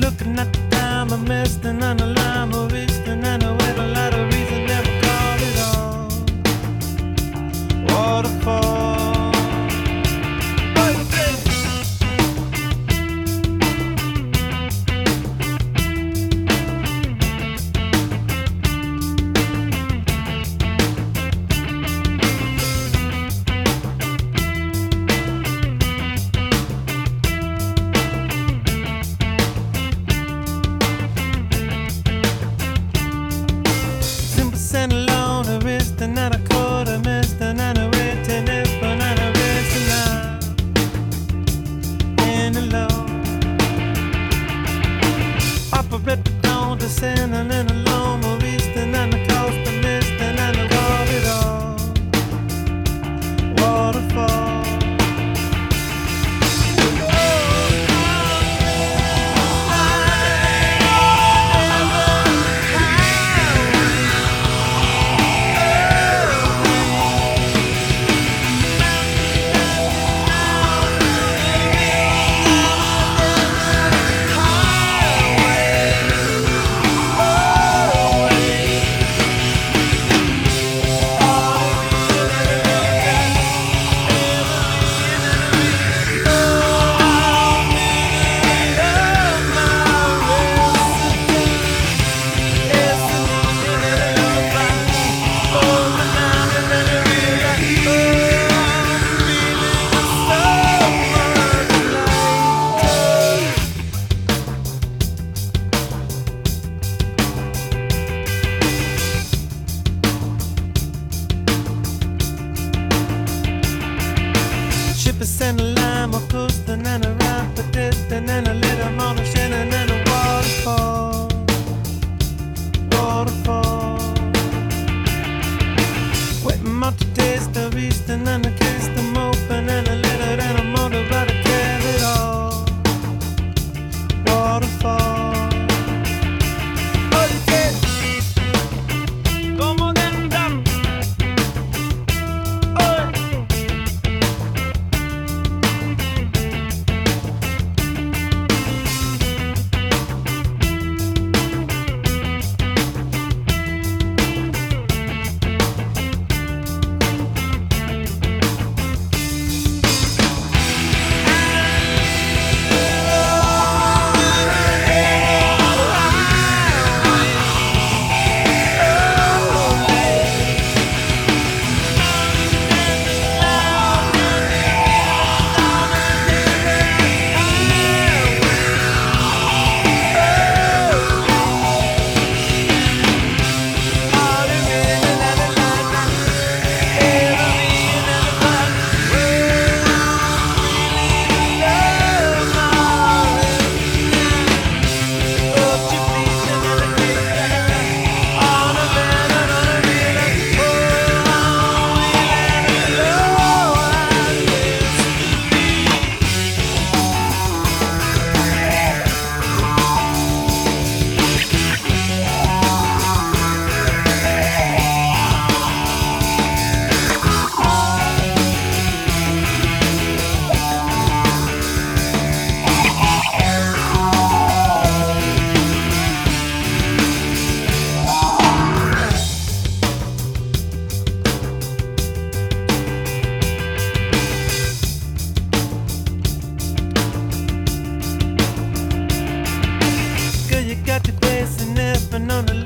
Looking at the time, I missed and an alarm, I reached and I know it a lot of reason never called it all. Waterfall. And alone, a wrist and not a quarter, missed and not a red tennis, but not a wrist and alone. Operate the dawn, descending and alone, Maurice and on the coast, the mist and on the water, waterfall. And a lime, a post, and then a ramp, a dist, and then a little motion, and then a waterfall, waterfall. Waiting out to taste the beast, and then a kiss, the mope, and then a little, then a motor, but I care it all, waterfall. Got your face and if and on the